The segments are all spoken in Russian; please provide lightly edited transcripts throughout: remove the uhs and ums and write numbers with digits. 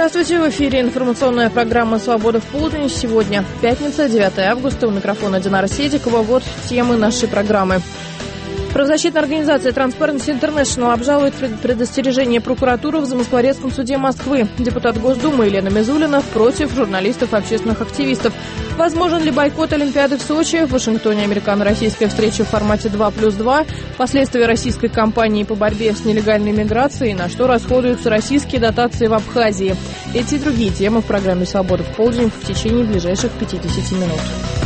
Здравствуйте, в эфире информационная программа «Свобода в полдень». Сегодня пятница, 9 августа. У микрофона Динара Седикова. Вот темы нашей программы. Правозащитная организация Transparency International обжалует предостережение прокуратуры в Замоскворецком суде Москвы. Депутат Госдумы Елена Мизулина против журналистов и общественных активистов. Возможен ли бойкот Олимпиады в Сочи? В Вашингтоне американо-российская встреча в формате 2+2. Последствия российской кампании по борьбе с нелегальной миграцией. На что расходуются российские дотации в Абхазии. Эти и другие темы в программе «Свобода в полдень» в течение ближайших 50 минут.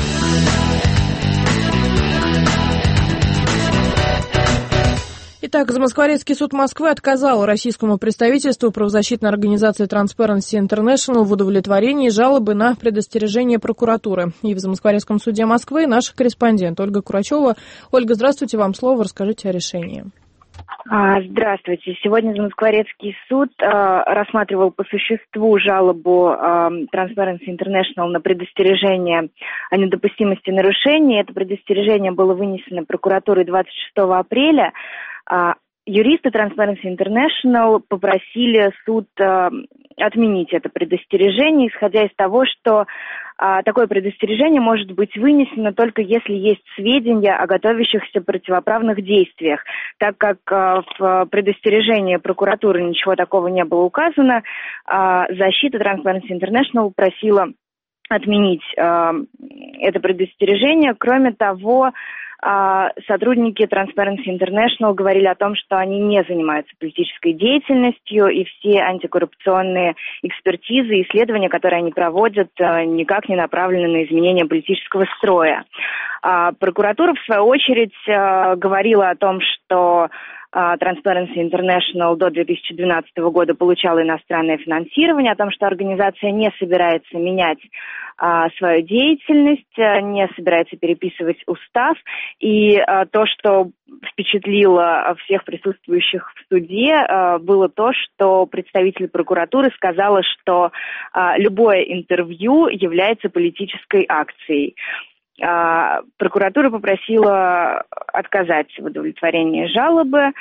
Итак, Замоскворецкий суд Москвы отказал российскому представительству правозащитной организации Transparency International в удовлетворении жалобы на предостережение прокуратуры. И в Замоскворецком суде Москвы наш корреспондент Ольга Курачева. Ольга, здравствуйте, вам слово, расскажите о решении. Здравствуйте. Сегодня Замоскворецкий суд рассматривал по существу жалобу Transparency International на предостережение о недопустимости нарушений. Это предостережение было вынесено прокуратурой 26 апреля. Юристы Transparency International попросили суд отменить это предостережение, исходя из того, что такое предостережение может быть вынесено только если есть сведения о готовящихся противоправных действиях. Так как в предостережении прокуратуры ничего такого не было указано, защита Transparency International просила отменить это предостережение. Кроме того, сотрудники Transparency International говорили о том, что они не занимаются политической деятельностью, и все антикоррупционные экспертизы и исследования, которые они проводят, никак не направлены на изменение политического строя. Прокуратура, в свою очередь, говорила о том, что Transparency International до 2012 года получала иностранное финансирование, о том, что организация не собирается менять свою деятельность, не собирается переписывать устав. И то, что впечатлило всех присутствующих в суде, было то, что представитель прокуратуры сказала, что любое интервью является политической акцией. Прокуратура попросила отказать в удовлетворении жалобы.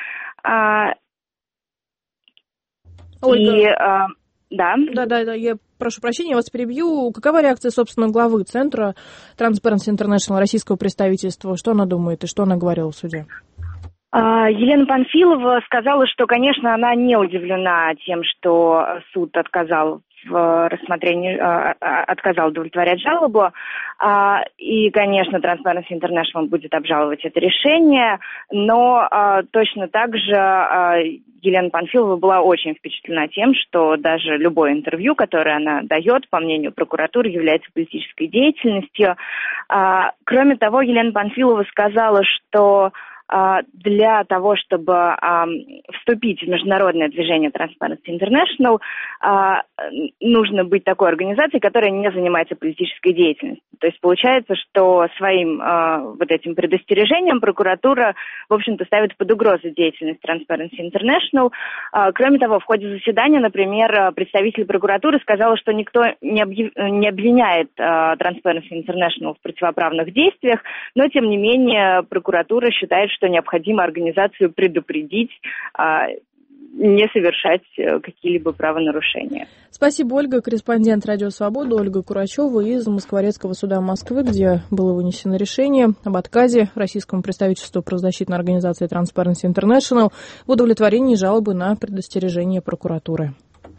Ольга, Да, я прошу прощения, я вас перебью. Какова реакция, собственно, главы Центра Transparency International российского представительства? Что она думает и что она говорила в суде? Елена Панфилова сказала, что, конечно, она не удивлена тем, что суд отказал в рассмотрении, отказал удовлетворять жалобу. И, конечно, Transparency International будет обжаловать это решение, но точно так же Елена Панфилова была очень впечатлена тем, что даже любое интервью, которое она дает, по мнению прокуратуры, является политической деятельностью. Кроме того, Елена Панфилова сказала, что для того, чтобы вступить в международное движение Transparency International, нужно быть такой организацией, которая не занимается политической деятельностью. То есть получается, что своим вот этим предостережением прокуратура, в общем-то, ставит под угрозу деятельность Transparency International. Кроме того, в ходе заседания, например, представитель прокуратуры сказал, что никто не обвиняет Transparency International в противоправных действиях, но, тем не менее, прокуратура считает, что необходимо организацию предупредить, не совершать какие-либо правонарушения. Спасибо, Ольга. Корреспондент «Радио Свобода» Ольга Курачева из Замоскворецкого суда Москвы, где было вынесено решение об отказе российскому представительству правозащитной организации Transparency International в удовлетворении жалобы на предостережение прокуратуры.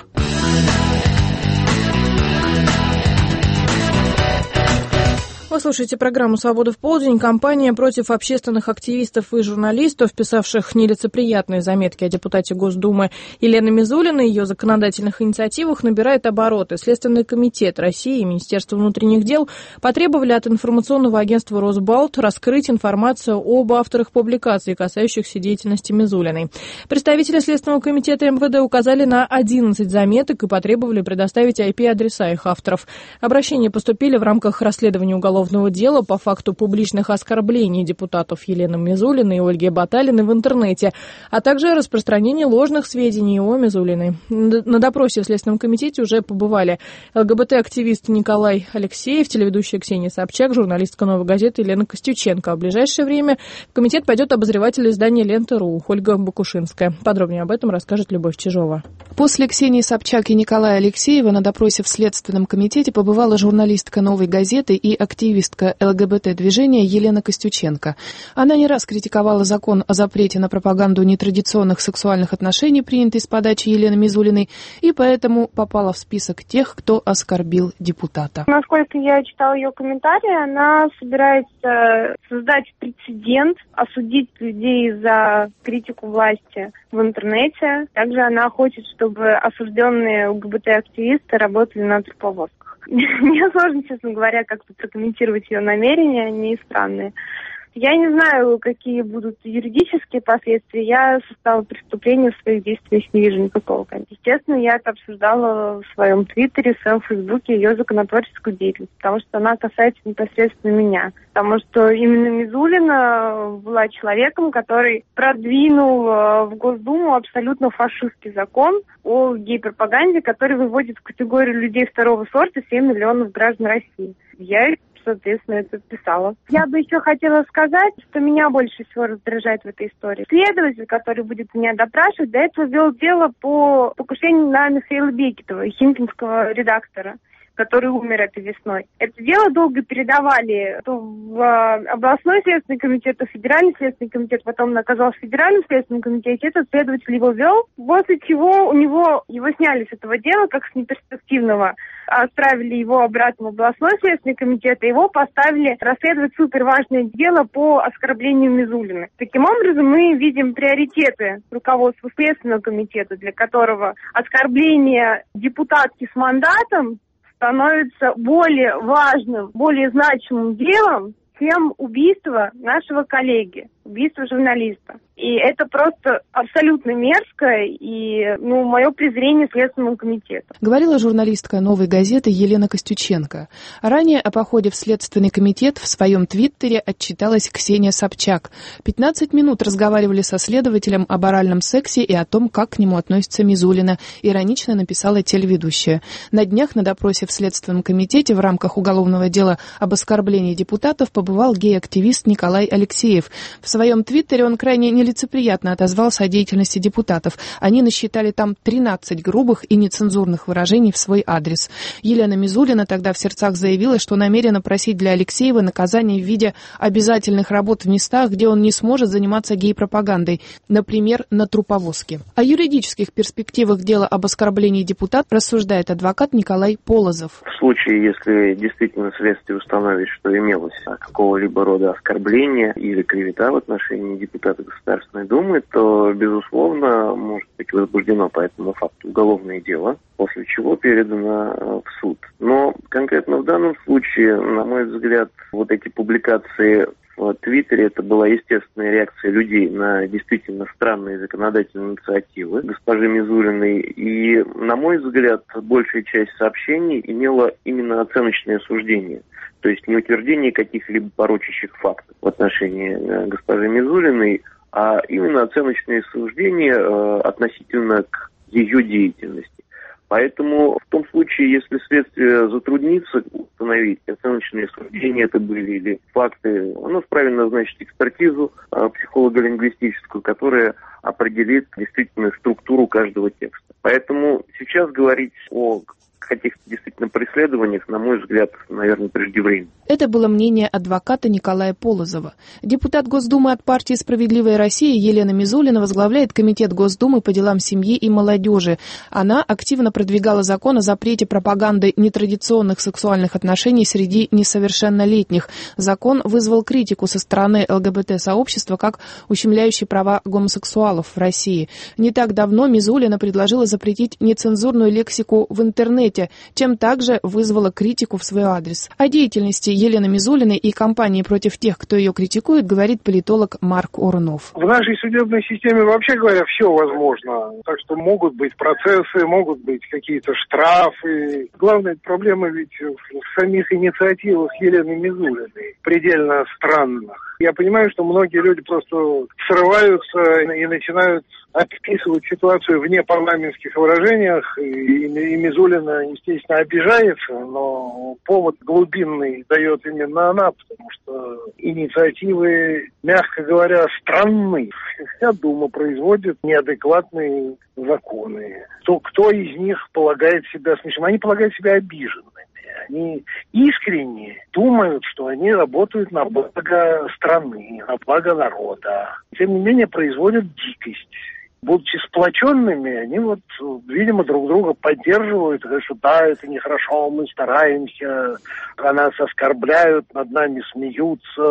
Вы слушаете программу «Свобода в полдень». Компания против общественных активистов и журналистов, писавших нелицеприятные заметки о депутате Госдумы Елене Мизулиной и ее законодательных инициативах, набирает обороты. Следственный комитет России и Министерство внутренних дел потребовали от информационного агентства «Росбалт» раскрыть информацию об авторах публикаций, касающихся деятельности Мизулиной. Представители Следственного комитета МВД указали на 11 заметок и потребовали предоставить IP-адреса их авторов. Обращения поступили в рамках расследования уголовного уголовного дела по факту публичных оскорблений депутатов Елены Мизулиной и Ольги Баталиной в интернете, а также распространение ложных сведений о Мизулиной. На допросе в Следственном комитете уже побывали ЛГБТ-активист Николай Алексеев, телеведущая Ксения Собчак, журналистка «Новой газеты» Елена Костюченко. А в ближайшее время в комитет пойдет обозреватель издания «Лента.ру» Ольга Бакушинская. Подробнее об этом расскажет Любовь Чижова. После Ксении Собчак и Николая Алексеева на допросе в Следственном комитете побывала журналистка «Новой газеты» и активистка ЛГБТ-движения Елена Костюченко. Она не раз критиковала закон о запрете на пропаганду нетрадиционных сексуальных отношений, принятый с подачи Елены Мизулиной, и поэтому попала в список тех, кто оскорбил депутата. Насколько я читала ее комментарии, она собирается создать прецедент, осудить людей за критику власти в интернете. Также она хочет, чтобы осужденные ЛГБТ-активисты работали на труповозках. Мне сложно, честно говоря, как-то прокомментировать ее намерения, они странные. Я не знаю, какие будут юридические последствия. Я состава преступления в своих действиях не вижу никакого. Естественно, я это обсуждала в своем Твиттере, в своем Фейсбуке, ее законотворческую деятельность, потому что она касается непосредственно меня. Потому что именно Мизулина была человеком, который продвинул в Госдуму абсолютно фашистский закон о гей-пропаганде, который выводит в категорию людей второго сорта 7 миллионов граждан России. Я, соответственно, это писала. Я бы еще хотела сказать, что меня больше всего раздражает в этой истории. Следователь, который будет меня допрашивать, до этого вел дело по покушению на Михаила Бекетова, химкинского редактора, который умер этой весной. Это дело долго передавали то в областной следственный комитет, то в федеральный следственный комитет, потом он оказался в федеральном следственном комитете, этот следователь его вел, после чего его сняли с этого дела, как с неперспективного, отправили его обратно в областной следственный комитет, и его поставили расследовать суперважное дело по оскорблению Мизулиной. Таким образом, мы видим приоритеты руководства Следственного комитета, для которого оскорбление депутатки с мандатом становится более важным, более значимым делом, чем убийство нашего коллеги, убийство журналиста. И это просто абсолютно мерзко и, мое презрение Следственному комитету. Говорила журналистка «Новой газеты» Елена Костюченко. Ранее о походе в Следственный комитет в своем Твиттере отчиталась Ксения Собчак. 15 минут разговаривали со следователем об оральном сексе и о том, как к нему относится Мизулина, иронично написала телеведущая. На днях на допросе в Следственном комитете в рамках уголовного дела об оскорблении депутатов побывал гей-активист Николай Алексеев. В своем Твиттере он крайне нелицеприятно отозвался о деятельности депутатов. Они насчитали там 13 грубых и нецензурных выражений в свой адрес. Елена Мизулина тогда в сердцах заявила, что намерена просить для Алексеева наказание в виде обязательных работ в местах, где он не сможет заниматься гей-пропагандой, например, на труповозке. О юридических перспективах дела об оскорблении депутата рассуждает адвокат Николай Полозов. В случае, если действительно следствие установит, что имелось какого-либо рода оскорбление или клевета в отношении депутата Государственной Думы, то, безусловно, может быть возбуждено по этому факту уголовное дело, после чего передано в суд. Но конкретно в данном случае, на мой взгляд, вот эти публикации в Твиттере, это была естественная реакция людей на действительно странные законодательные инициативы госпожи Мизулиной. И, на мой взгляд, большая часть сообщений имела именно оценочное суждение. То есть не утверждение каких-либо порочащих фактов в отношении госпожи Мизулиной, а именно оценочные суждения относительно к ее деятельности. Поэтому в том случае, если следствие затруднится установить, оценочные суждения это были или факты, оно вправе назначить экспертизу психолого-лингвистическую, которая определит действительно структуру каждого текста. Поэтому сейчас говорить о каких-то действительно преследованиях, на мой взгляд, наверное, преждевременно. Это было мнение адвоката Николая Полозова. Депутат Госдумы от партии «Справедливая Россия» Елена Мизулина возглавляет Комитет Госдумы по делам семьи и молодежи. Она активно продвигала закон о запрете пропаганды нетрадиционных сексуальных отношений среди несовершеннолетних. Закон вызвал критику со стороны ЛГБТ-сообщества как ущемляющий права гомосексуалов в России. Не так давно Мизулина предложила запретить нецензурную лексику в интернете, интернете, чем также вызвала критику в свой адрес. О деятельности Елены Мизулиной и кампании против тех, кто ее критикует, говорит политолог Марк Урнов. В нашей судебной системе, вообще говоря, все возможно. Так что могут быть процессы, могут быть какие-то штрафы. Главная проблема ведь в самих инициативах Елены Мизулиной, предельно странных. Я понимаю, что многие люди просто срываются и начинают описывать ситуацию в непарламентских выражениях, и Мизулина, естественно, обижается, но повод глубинный дает именно она, потому что инициативы, мягко говоря, странные. Вся Дума производит неадекватные законы. Кто из них полагает себя смешным? Они полагают себя обиженными. Они искренне думают, что они работают на благо страны, на благо народа. Тем не менее, производят дикость. Будучи сплоченными, они видимо, друг друга поддерживают, говорят, что да, это нехорошо, мы стараемся, нас оскорбляют, над нами смеются.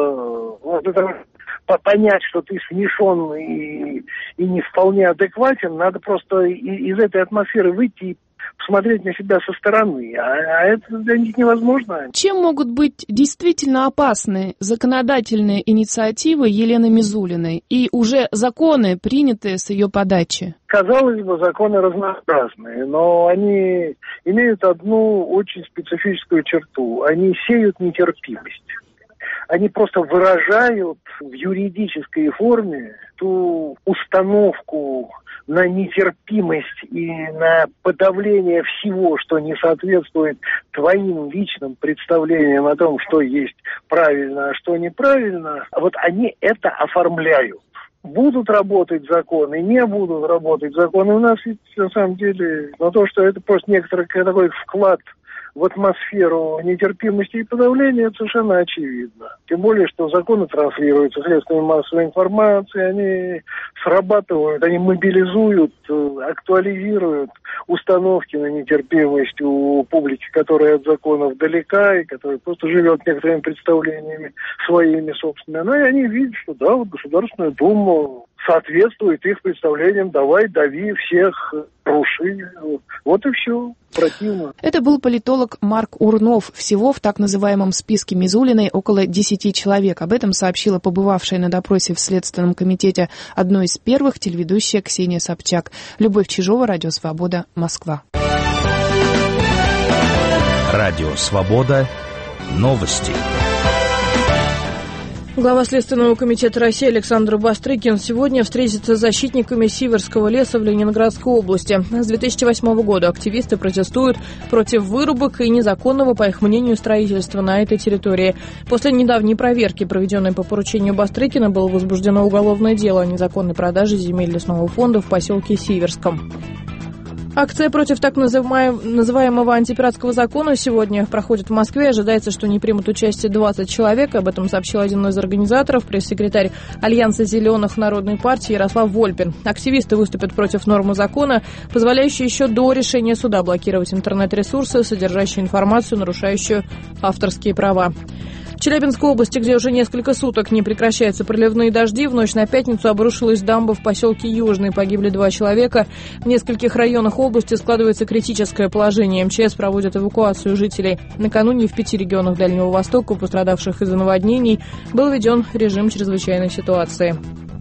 Это понять, что ты смешон и не вполне адекватен, надо просто из этой атмосферы выйти и посмотреть на себя со стороны, а это для них невозможно. Чем могут быть действительно опасны законодательные инициативы Елены Мизулиной и уже законы, принятые с ее подачи? Казалось бы, законы разнообразные, но они имеют одну очень специфическую черту. Они сеют нетерпимость. Они просто выражают в юридической форме ту установку на нетерпимость и на подавление всего, что не соответствует твоим личным представлениям о том, что есть правильно, а что неправильно. Они это оформляют. Будут работать законы, не будут работать законы. У нас ведь, на самом деле, то, что это просто некоторый такой вклад в атмосферу нетерпимости и подавления, это совершенно очевидно. Тем более, что законы транслируются средствами массовой информации, они срабатывают, они мобилизуют, актуализируют установки на нетерпимость у публики, которая от законов далека и которая просто живет некоторыми представлениями своими собственными. Но и они видят, что да, Государственная Дума соответствует их представлениям, давай, дави всех, руши. Вот и все. Противно. Это был политолог Марк Урнов. Всего в так называемом списке Мизулиной около 10 человек. Об этом сообщила побывавшая на допросе в Следственном комитете одной из первых телеведущая Ксения Собчак. Любовь Чижова, Радио Свобода, Москва. Радио Свобода. Новости. Глава Следственного комитета России Александр Бастрыкин сегодня встретится с защитниками Сиверского леса в Ленинградской области. С 2008 года активисты протестуют против вырубок и незаконного, по их мнению, строительства на этой территории. После недавней проверки, проведенной по поручению Бастрыкина, было возбуждено уголовное дело о незаконной продаже земель лесного фонда в поселке Сиверском. Акция против так называемого антипиратского закона сегодня проходит в Москве. Ожидается, что не примут участие 20 человек. Об этом сообщил один из организаторов, пресс-секретарь Альянса зеленых народной партии Ярослав Вольпин. Активисты выступят против нормы закона, позволяющей еще до решения суда блокировать интернет-ресурсы, содержащие информацию, нарушающую авторские права. В Челябинской области, где уже несколько суток не прекращаются проливные дожди, в ночь на пятницу обрушилась дамба в поселке Южный. Погибли 2 человека. В нескольких районах области складывается критическое положение. МЧС проводит эвакуацию жителей. Накануне в 5 регионах Дальнего Востока, пострадавших из-за наводнений, был введен режим чрезвычайной ситуации.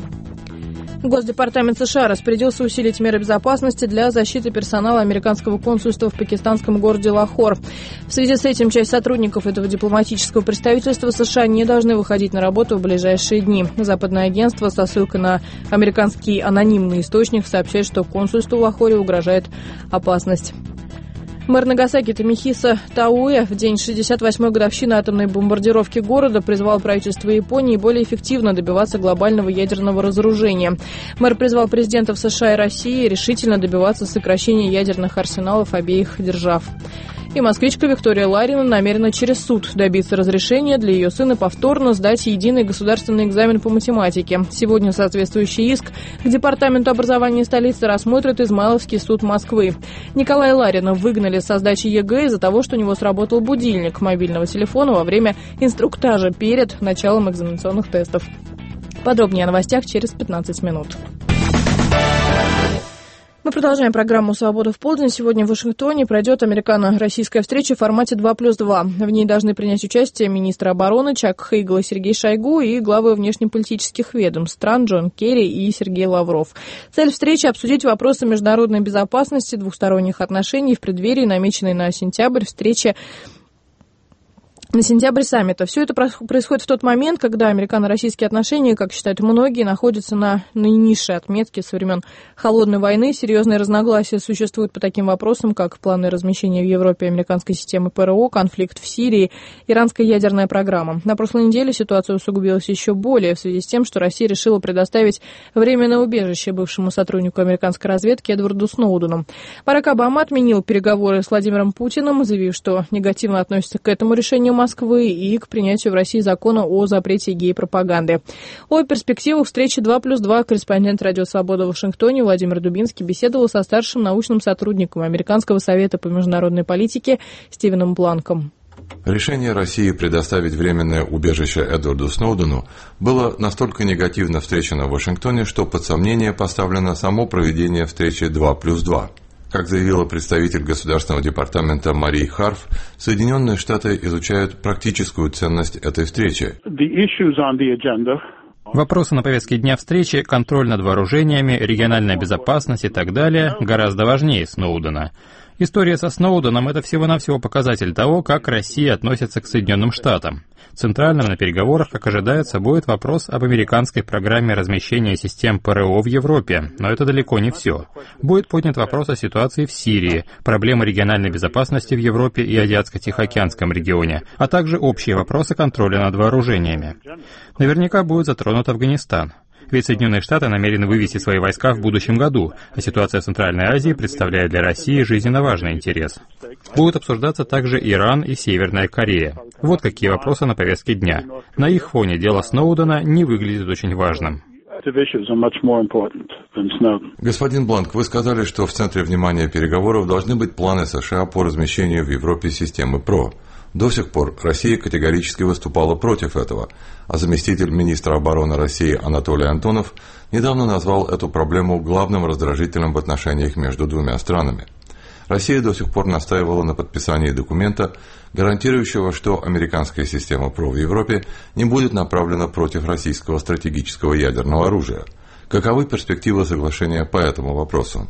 Госдепартамент США распорядился усилить меры безопасности для защиты персонала американского консульства в пакистанском городе Лахор. В связи с этим часть сотрудников этого дипломатического представительства США не должны выходить на работу в ближайшие дни. Западное агентство со ссылкой на американский анонимный источник сообщает, что консульству в Лахоре угрожает опасность. Мэр Нагасаки Томихиса Тауэ в день 68-й годовщины атомной бомбардировки города призвал правительство Японии более эффективно добиваться глобального ядерного разоружения. Мэр призвал президентов США и России решительно добиваться сокращения ядерных арсеналов обеих держав. И москвичка Виктория Ларина намерена через суд добиться разрешения для ее сына повторно сдать единый государственный экзамен по математике. Сегодня соответствующий иск к Департаменту образования столицы рассмотрит Измайловский суд Москвы. Николая Ларина выгнали со сдачи ЕГЭ из-за того, что у него сработал будильник мобильного телефона во время инструктажа перед началом экзаменационных тестов. Подробнее о новостях через 15 минут. Мы продолжаем программу «Свобода в полдень». Сегодня в Вашингтоне пройдет американо-российская встреча в формате 2+2. В ней должны принять участие министр обороны Чак Хейгл и Сергей Шойгу и главы внешнеполитических ведомств стран Джон Керри и Сергей Лавров. Цель встречи – обсудить вопросы международной безопасности, двухсторонних отношений в преддверии намеченной на сентябрь встречи на сентябрь саммита. Все это происходит в тот момент, когда американо-российские отношения, как считают многие, находятся на наинизшей отметке со времен Холодной войны. Серьезные разногласия существуют по таким вопросам, как планы размещения в Европе американской системы ПРО, конфликт в Сирии, иранская ядерная программа. На прошлой неделе ситуация усугубилась еще более в связи с тем, что Россия решила предоставить временное убежище бывшему сотруднику американской разведки Эдварду Сноудену. Барак Обама отменил переговоры с Владимиром Путиным, заявив, что негативно относится к этому решению Москвы и к принятию в России закона о запрете гей-пропаганды. О перспективах встречи 2+2 корреспондент «Радио Свобода» в Вашингтоне Владимир Дубинский беседовал со старшим научным сотрудником Американского совета по международной политике Стивеном Бланком. Решение России предоставить временное убежище Эдварду Сноудену было настолько негативно встречено в Вашингтоне, что под сомнение поставлено само проведение встречи 2+2. Как заявила представитель Государственного департамента Мари Харф, Соединенные Штаты изучают практическую ценность этой встречи. Вопросы на повестке дня встречи, контроль над вооружениями, региональная безопасность и так далее гораздо важнее Сноудена. История со Сноуденом – это всего-навсего показатель того, как Россия относится к Соединенным Штатам. Центральным на переговорах, как ожидается, будет вопрос об американской программе размещения систем ПРО в Европе, но это далеко не все. Будет поднят вопрос о ситуации в Сирии, проблемы региональной безопасности в Европе и Азиатско-Тихоокеанском регионе, а также общие вопросы контроля над вооружениями. Наверняка будет затронут Афганистан. Ведь Соединенные Штаты намерены вывести свои войска в будущем году, а ситуация в Центральной Азии представляет для России жизненно важный интерес. Будут обсуждаться также Иран и Северная Корея. Вот какие вопросы на повестке дня. На их фоне дело Сноудена не выглядит очень важным. Господин Бланк, вы сказали, что в центре внимания переговоров должны быть планы США по размещению в Европе системы ПРО. До сих пор Россия категорически выступала против этого, а заместитель министра обороны России Анатолий Антонов недавно назвал эту проблему главным раздражителем в отношениях между двумя странами. Россия до сих пор настаивала на подписании документа, гарантирующего, что американская система ПРО в Европе не будет направлена против российского стратегического ядерного оружия. Каковы перспективы соглашения по этому вопросу?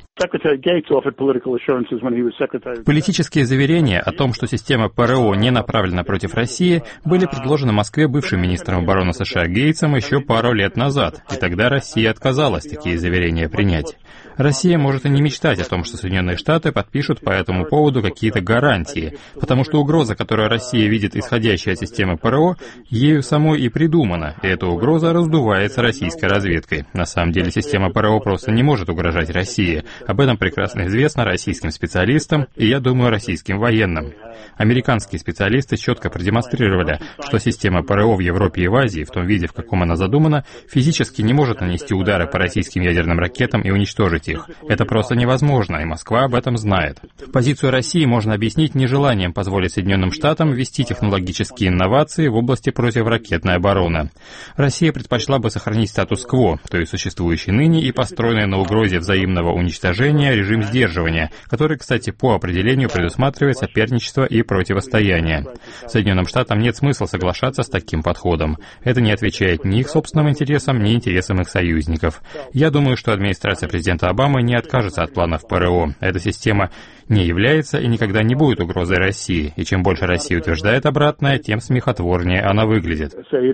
Политические заверения о том, что система ПРО не направлена против России, были предложены Москве бывшим министром обороны США Гейтсом еще пару лет назад, и тогда Россия отказалась такие заверения принять. Россия может и не мечтать о том, что Соединенные Штаты подпишут по этому поводу какие-то гарантии, потому что угроза, которую Россия видит исходящая от системы ПРО, ею самой и придумана, и эта угроза раздувается российской разведкой. На самом деле система ПРО просто не может угрожать России. Об этом прекрасно известно российским специалистам и, я думаю, российским военным. Американские специалисты четко продемонстрировали, что система ПРО в Европе и в Азии, в том виде, в каком она задумана, физически не может нанести удары по российским ядерным ракетам и уничтожить их. Это просто невозможно, и Москва об этом знает. Позицию России можно объяснить нежеланием позволить Соединенным Штатам ввести технологические инновации в области противоракетной обороны. Россия предпочла бы сохранить статус-кво, то есть существующий ныне и построенный на угрозе взаимного уничтожения режим сдерживания, который, кстати, по определению предусматривает соперничество и противостояние. Соединенным Штатам нет смысла соглашаться с таким подходом. Это не отвечает ни их собственным интересам, ни интересам их союзников. Я думаю, что администрация президента Обамы не откажется от планов ПРО. Эта система не является и никогда не будет угрозой России. И чем больше Россия утверждает обратное, тем смехотворнее она выглядит.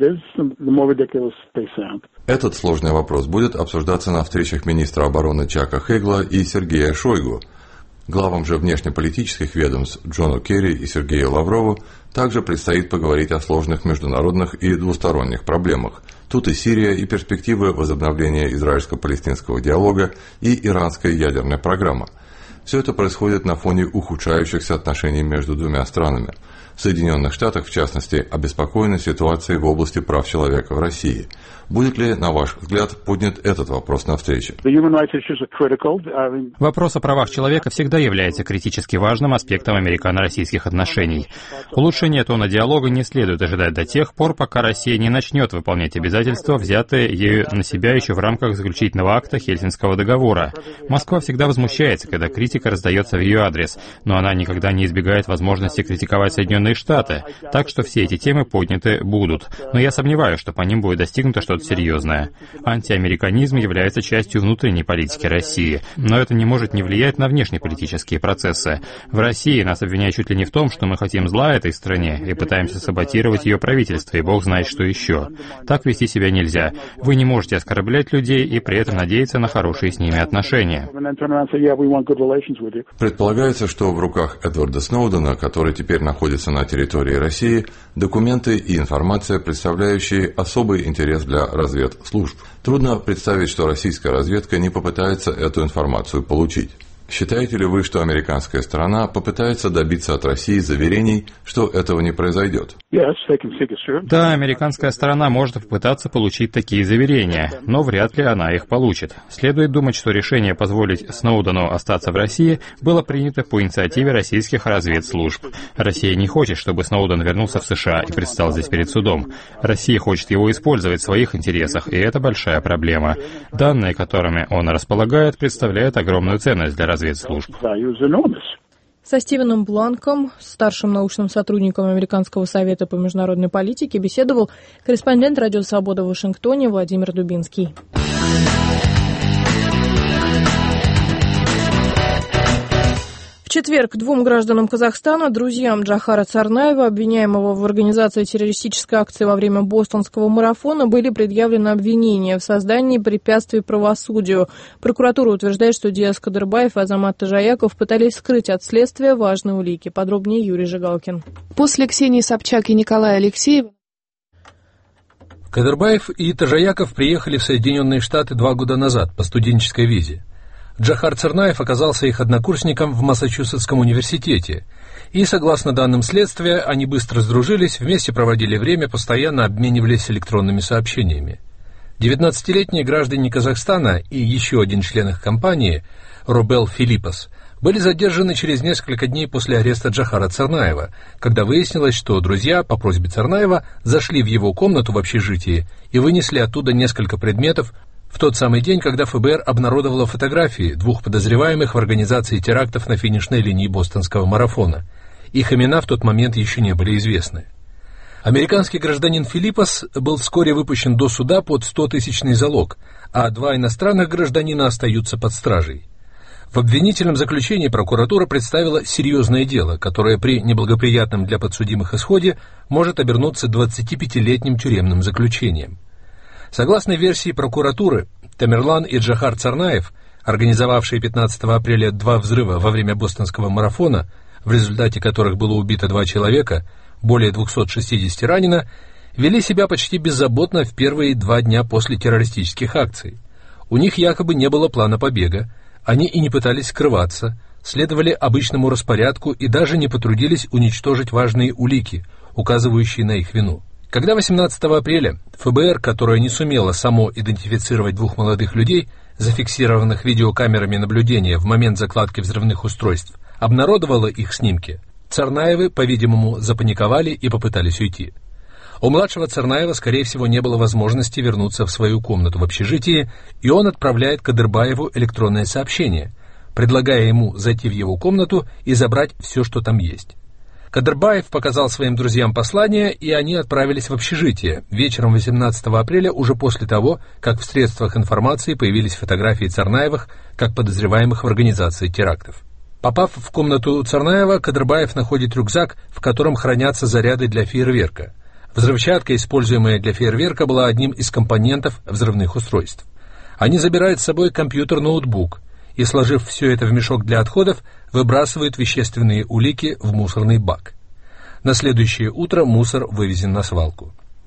Этот сложный вопрос будет обсуждаться на встречах министра обороны Чака Хейгла и Сергея Шойгу. Главам же внешнеполитических ведомств Джону Керри и Сергею Лаврову также предстоит поговорить о сложных международных и двусторонних проблемах. Тут и Сирия, и перспективы возобновления израильско-палестинского диалога, и иранская ядерная программа. Все это происходит на фоне ухудшающихся отношений между двумя странами. В Соединенных Штатах, в частности, обеспокоены ситуацией в области прав человека в России. Будет ли, на ваш взгляд, поднят этот вопрос на встрече? Вопрос о правах человека всегда является критически важным аспектом американо-российских отношений. Улучшение тона диалога не следует ожидать до тех пор, пока Россия не начнет выполнять обязательства, взятые ею на себя еще в рамках заключительного акта Хельсинского договора. Москва всегда возмущается, когда критика раздается в ее адрес, но она никогда не избегает возможности критиковать Соединенные Штаты, так что все эти темы подняты будут. Но я сомневаюсь, что по ним будет достигнуто что-то серьезное. Антиамериканизм является частью внутренней политики России, но это не может не влиять на внешнеполитические процессы. В России нас обвиняют чуть ли не в том, что мы хотим зла этой стране и пытаемся саботировать ее правительство, и бог знает что еще. Так вести себя нельзя. Вы не можете оскорблять людей и при этом надеяться на хорошие с ними отношения. Предполагается, что в руках Эдварда Сноудена, который теперь находится на территории России, документы и информация, представляющие особый интерес для разведслужб. Трудно представить, что российская разведка не попытается эту информацию получить. Считаете ли вы, что американская сторона попытается добиться от России заверений, что этого не произойдет? Да, американская сторона может попытаться получить такие заверения, но вряд ли она их получит. Следует думать, что решение позволить Сноудену остаться в России было принято по инициативе российских разведслужб. Россия не хочет, чтобы Сноуден вернулся в США и предстал здесь перед судом. Россия хочет его использовать в своих интересах, и это большая проблема. Данные, которыми он располагает, представляют огромную ценность для разведслужб. Со Стивеном Бланком, старшим научным сотрудником Американского совета по международной политике, беседовал корреспондент «Радио Свобода» в Вашингтоне Владимир Дубинский. В четверг двум гражданам Казахстана, друзьям Джохара Царнаева, обвиняемого в организации террористической акции во время бостонского марафона, были предъявлены обвинения в создании препятствий правосудию. Прокуратура утверждает, что Диас Кадырбаев и Азамат Тажаяков пытались скрыть от следствия важные улики. Подробнее Юрий Жигалкин. После Ксении Собчак и Николая Алексеева Кадырбаев и Тажаяков приехали в Соединенные Штаты 2 года назад по студенческой визе. Джохар Царнаев оказался их однокурсником в Массачусетском университете, и, согласно данным следствия, они быстро сдружились, вместе проводили время, постоянно обменивались электронными сообщениями. 19-летние граждане Казахстана и еще один член их компании, Робел Филиппос, были задержаны через несколько дней после ареста Джохара Царнаева, когда выяснилось, что друзья по просьбе Царнаева зашли в его комнату в общежитии и вынесли оттуда несколько предметов, в тот самый день, когда ФБР обнародовало фотографии 2 подозреваемых в организации терактов на финишной линии бостонского марафона. Их имена в тот момент еще не были известны. Американский гражданин Филиппос был вскоре выпущен до суда под 100-тысячный залог, а 2 иностранных гражданина остаются под стражей. В обвинительном заключении прокуратура представила серьезное дело, которое при неблагоприятном для подсудимых исходе может обернуться 25-летним тюремным заключением. Согласно версии прокуратуры, Тамерлан и Джохар Царнаев, организовавшие 15 апреля 2 взрыва во время бостонского марафона, в результате которых было убито 2 человека, более 260 ранено, вели себя почти беззаботно в первые 2 дня после террористических акций. У них якобы не было плана побега, они и не пытались скрываться, следовали обычному распорядку и даже не потрудились уничтожить важные улики, указывающие на их вину. Когда 18 апреля ФБР, которое не сумело само идентифицировать 2 молодых людей, зафиксированных видеокамерами наблюдения в момент закладки взрывных устройств, обнародовало их снимки, Царнаевы, по-видимому, запаниковали и попытались уйти. У младшего Царнаева, скорее всего, не было возможности вернуться в свою комнату в общежитии, и он отправляет Кадырбаеву электронное сообщение, предлагая ему зайти в его комнату и забрать все, что там есть. Кадырбаев показал своим друзьям послание, и они отправились в общежитие вечером 18 апреля, уже после того, как в средствах информации появились фотографии Царнаевых как подозреваемых в организации терактов. Попав в комнату Царнаева, Кадырбаев находит рюкзак, в котором хранятся заряды для фейерверка. Взрывчатка, используемая для фейерверка, была одним из компонентов взрывных устройств. Они забирают с собой компьютер-ноутбук и, сложив все это в мешок для отходов, выбрасывают вещественные улики в мусорный бак. На следующее утро мусор вывезен на свалку.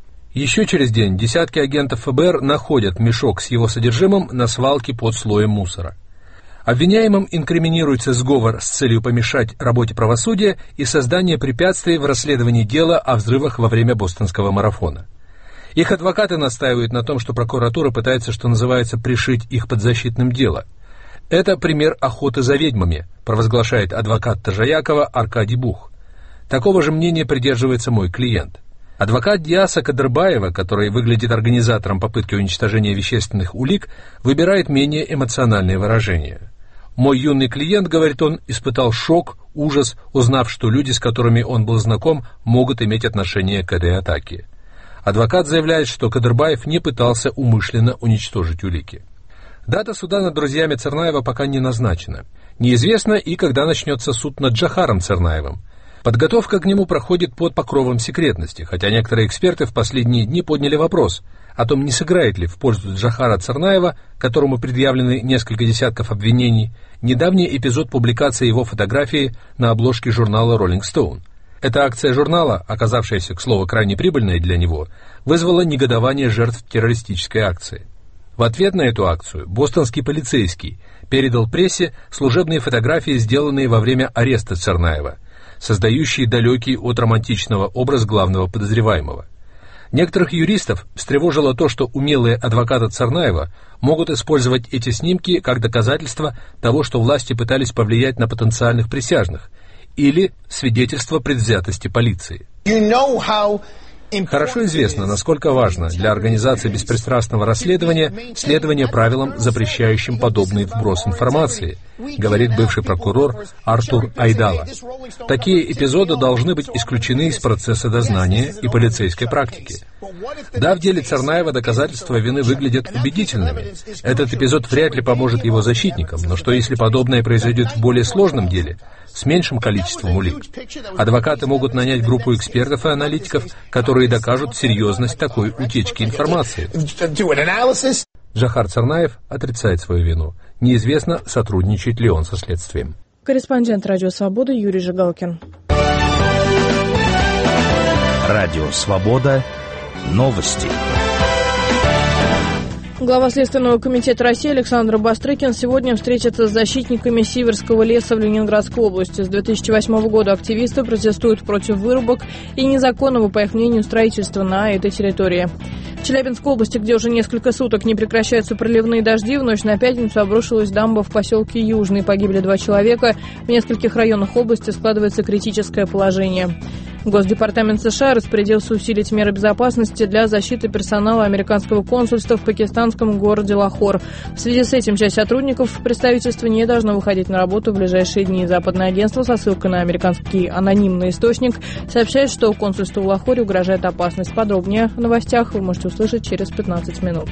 Еще через день десятки агентов ФБР находят мешок с его содержимым на свалке под слоем мусора. Обвиняемым инкриминируется сговор с целью помешать работе правосудия и создание препятствий в расследовании дела о взрывах во время бостонского марафона. Их адвокаты настаивают на том, что прокуратура пытается, что называется, пришить их подзащитным дело. Это пример охоты за ведьмами, провозглашает адвокат Тажаякова Аркадий Бух. Такого же мнения придерживается мой клиент. Адвокат Диаса Кадырбаева, который выглядит организатором попытки уничтожения вещественных улик, выбирает менее эмоциональные выражения. «Мой юный клиент, — говорит он, — испытал шок, ужас, узнав, что люди, с которыми он был знаком, могут иметь отношение к этой атаке». Адвокат заявляет, что Кадырбаев не пытался умышленно уничтожить улики. Дата суда над друзьями Цернаева пока не назначена. Неизвестно и когда начнется суд над Джохаром Цернаевым. Подготовка к нему проходит под покровом секретности, хотя некоторые эксперты в последние дни подняли вопрос о том, не сыграет ли в пользу Джохара Цернаева, которому предъявлены несколько десятков обвинений, недавний эпизод публикации его фотографии на обложке журнала Rolling Stone. Эта акция журнала, оказавшаяся, к слову, крайне прибыльной для него, вызвала негодование жертв террористической акции. В ответ на эту акцию бостонский полицейский передал прессе служебные фотографии, сделанные во время ареста Цернаева, создающие далекий от романтичного образ главного подозреваемого. Некоторых юристов встревожило то, что умелые адвокаты Цернаева могут использовать эти снимки как доказательство того, что власти пытались повлиять на потенциальных присяжных, или свидетельство предвзятости полиции. Хорошо известно, насколько важно для организации беспристрастного расследования следование правилам, запрещающим подобный вброс информации, говорит бывший прокурор Артур Айдала. Такие эпизоды должны быть исключены из процесса дознания и полицейской практики. Да, в деле Цернаева доказательства вины выглядят убедительными. Этот эпизод вряд ли поможет его защитникам, но что если подобное произойдет в более сложном деле, с меньшим количеством улик? Адвокаты могут нанять группу экспертов и аналитиков, которые докажут серьезность такой утечки информации. Джохар Цернаев отрицает свою вину. Неизвестно, сотрудничает ли он со следствием. Корреспондент «Радио Свобода» Юрий Жигалкин. Радио Свобода. Новости. Глава Следственного комитета России Александр Бастрыкин сегодня встретится с защитниками Сиверского леса в Ленинградской области. С 2008 года активисты протестуют против вырубок и незаконного, по их мнению, строительства на этой территории. В Челябинской области, где уже несколько суток не прекращаются проливные дожди, в ночь на пятницу обрушилась дамба в поселке Южный. Погибли 2 человека. В нескольких районах области складывается критическое положение. Госдепартамент США распорядился усилить меры безопасности для защиты персонала американского консульства в пакистанском городе Лахор. В связи с этим часть сотрудников представительства не должна выходить на работу в ближайшие дни. Западное агентство со ссылкой на американский анонимный источник сообщает, что консульству в Лахоре угрожает опасность. Подробнее о новостях вы можете услышать через 15 минут.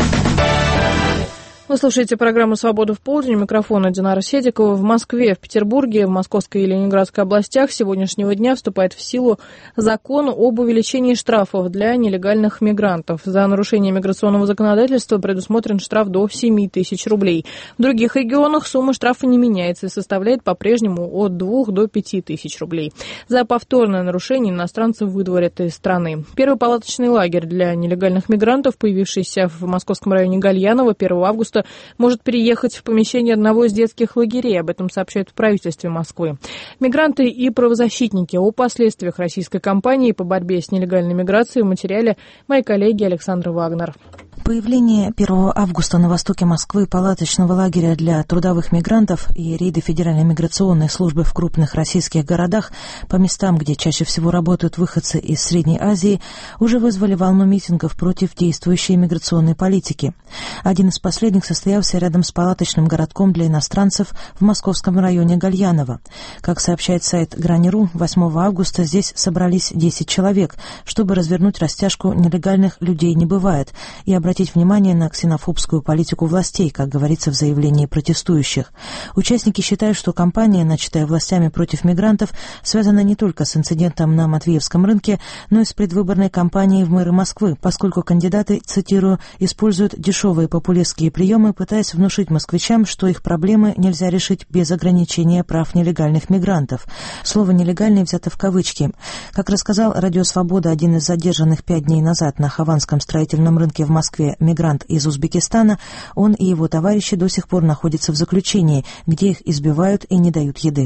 Вы слушаете программу «Свобода в полдень». Микрофон Динара Седикова. В Москве, в Петербурге, в Московской и Ленинградской областях с сегодняшнего дня вступает в силу закон об увеличении штрафов для нелегальных мигрантов. За нарушение миграционного законодательства предусмотрен штраф до 7 тысяч рублей. В других регионах сумма штрафа не меняется и составляет по-прежнему от 2 до 5 тысяч рублей. За повторное нарушение иностранцев выдворят из страны. Первый палаточный лагерь для нелегальных мигрантов, появившийся в московском районе Гальяново 1 августа, может переехать в помещение одного из детских лагерей. Об этом сообщают в правительстве Москвы. Мигранты и правозащитники о последствиях российской кампании по борьбе с нелегальной миграцией в материале моей коллеги Александры Вагнер. Появление 1 августа на востоке Москвы палаточного лагеря для трудовых мигрантов и рейды Федеральной миграционной службы в крупных российских городах по местам, где чаще всего работают выходцы из Средней Азии, уже вызвали волну митингов против действующей миграционной политики. Один из последних состоялся рядом с палаточным городком для иностранцев в московском районе Гальяново. Как сообщает сайт Грани.ру, 8 августа здесь собрались 10 человек, чтобы развернуть растяжку «Нелегальных людей не бывает» и обратить внимание на ксенофобскую политику властей, как говорится в заявлении протестующих. Участники считают, что кампания, начатая властями против мигрантов, связана не только с инцидентом на Матвеевском рынке, но и с предвыборной кампанией в мэры Москвы, поскольку кандидаты, цитирую, используют дешевые популистские приемы, пытаясь внушить москвичам, что их проблемы нельзя решить без ограничения прав нелегальных мигрантов. Слово «нелегальный» взято в кавычки. Как рассказал «Радио Свобода», один из задержанных 5 дней назад на Хованском строительном рынке в Москве Москве мигрант из Узбекистана, он и его товарищи до сих пор находятся в заключении, где их избивают и не дают еды.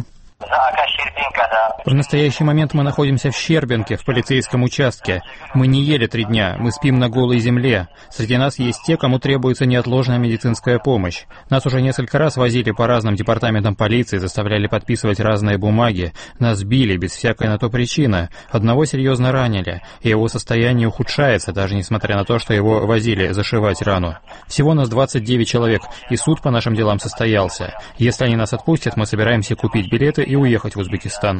В настоящий момент мы находимся в Щербинке, в полицейском участке. Мы не ели 3 дня, мы спим на голой земле. Среди нас есть те, кому требуется неотложная медицинская помощь. Нас уже несколько раз возили по разным департаментам полиции, заставляли подписывать разные бумаги. Нас били без всякой на то причины. Одного серьезно ранили, и его состояние ухудшается, даже несмотря на то, что его возили зашивать рану. Всего нас 29 человек, и суд по нашим делам состоялся. Если они нас отпустят, мы собираемся купить билеты и уехать в Узбекистан.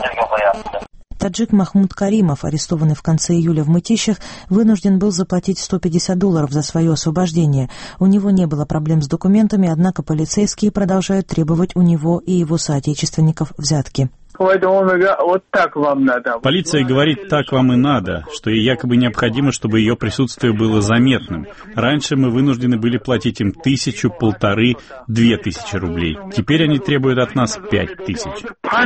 Таджик Махмуд Каримов, арестованный в конце июля в Мытищах, вынужден был заплатить $150 за свое освобождение. У него не было проблем с документами, однако полицейские продолжают требовать у него и его соотечественников взятки. Вот так вам надо. Полиция говорит, так вам и надо, что ей якобы необходимо, чтобы ее присутствие было заметным. Раньше мы вынуждены были платить им 1000, 1500, 2000 рублей. Теперь они требуют от нас 5000.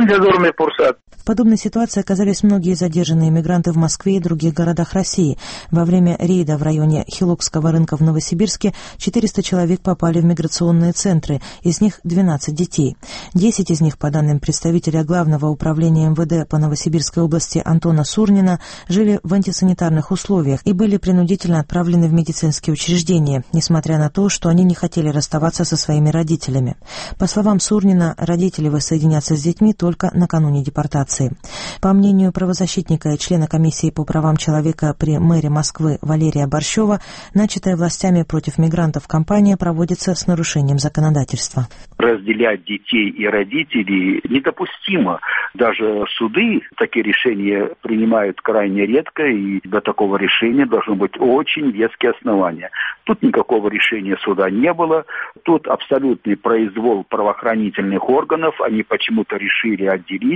В подобной ситуации оказались многие задержанные мигранты в Москве и других городах России. Во время рейда в районе Хилокского рынка в Новосибирске 400 человек попали в миграционные центры, из них 12 детей. 10 из них, по данным представителя Главного управления МВД по Новосибирской области Антона Сурнина, жили в антисанитарных условиях и были принудительно отправлены в медицинские учреждения, несмотря на то, что они не хотели расставаться со своими родителями. По словам Сурнина, родители воссоединятся с детьми только накануне депортации. По мнению правозащитника и члена комиссии по правам человека при мэре Москвы Валерия Борщева, начатая властями против мигрантов кампания проводится с нарушением законодательства. Разделять детей и родителей недопустимо. Даже суды такие решения принимают крайне редко, и до такого решения должно быть очень веские основания. Тут никакого решения суда не было, тут абсолютный произвол правоохранительных органов, они почему-то решили отделить.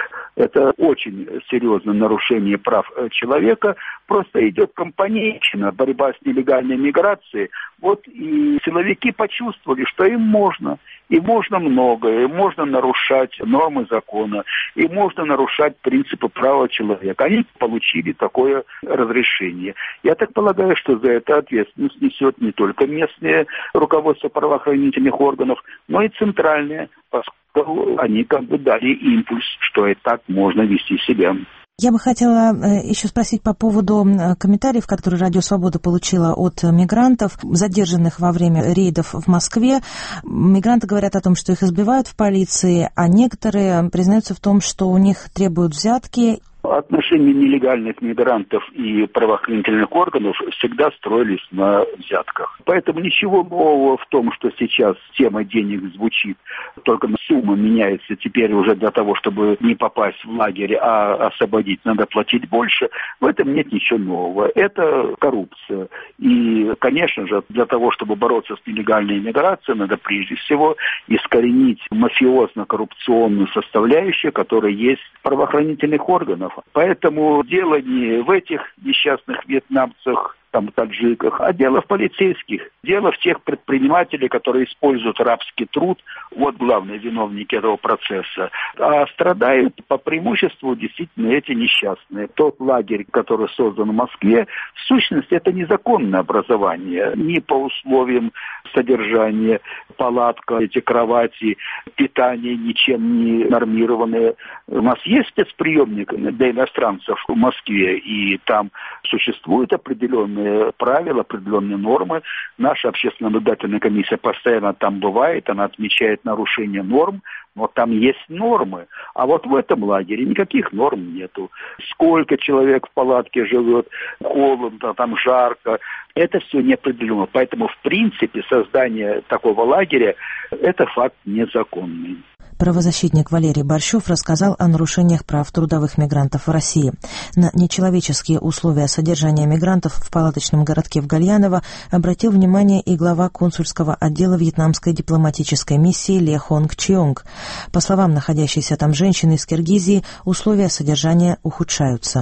Это очень серьезное нарушение прав человека. Просто идет компанейщина, борьба с нелегальной миграцией. Вот и силовики почувствовали, что им можно. И можно многое, и можно нарушать нормы закона, и можно нарушать принципы права человека. Они получили такое разрешение. Я так полагаю, что за это ответственность несет не только местное руководство правоохранительных органов, но и центральное, поскольку они как бы дали импульс, что и так можно вести себя. Я бы хотела еще спросить по поводу комментариев, которые Радио Свобода получила от мигрантов, задержанных во время рейдов в Москве. Мигранты говорят о том, что их избивают в полиции, а некоторые признаются в том, что у них требуют взятки. Отношения нелегальных мигрантов и правоохранительных органов всегда строились на взятках. Поэтому ничего нового в том, что сейчас тема денег звучит, только сумма меняется теперь уже для того, чтобы не попасть в лагерь, а освободить, надо платить больше. В этом нет ничего нового. Это коррупция. И, конечно же, для того, чтобы бороться с нелегальной миграцией, надо прежде всего искоренить мафиозно-коррупционную составляющую, которая есть в правоохранительных органах. Поэтому дело не в этих несчастных вьетнамцах, там, таджиках, а дело в полицейских. Дело в тех предпринимателей, которые используют рабский труд. Вот главные виновники этого процесса. А страдают по преимуществу действительно эти несчастные. Тот лагерь, который создан в Москве, в сущности, это незаконное образование. Ни по условиям содержания, палатка, эти кровати, питание ничем не нормированное. У нас есть спецприемник для иностранцев в Москве, и там существуют определенные правила, определенные нормы. Наша общественная наблюдательная комиссия постоянно там бывает, она отмечает нарушение норм, но там есть нормы. А вот в этом лагере никаких норм нету. Сколько человек в палатке живет, холодно, там жарко, это все не определено. Поэтому, в принципе, создание такого лагеря – это факт незаконный. Правозащитник Валерий Борщев рассказал о нарушениях прав трудовых мигрантов в России. На нечеловеческие условия содержания мигрантов в палаточном городке в Гальяново обратил внимание и глава консульского отдела вьетнамской дипломатической миссии Ле Хонг Чионг. По словам находящейся там женщины из Киргизии, условия содержания ухудшаются.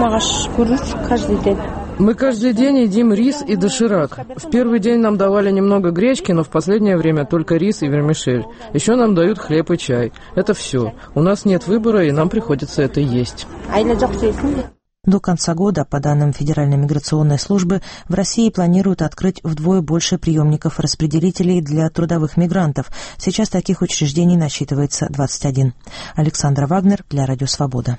Мы каждый день едим рис и доширак. В первый день нам давали немного гречки, но в последнее время только рис и вермишель. Еще нам дают хлеб и чай. Это все. У нас нет выбора, и нам приходится это есть. До конца года, по данным Федеральной миграционной службы, в России планируют открыть вдвое больше приемников-распределителей для трудовых мигрантов. Сейчас таких учреждений насчитывается 21. Александра Вагнер для Радио Свобода.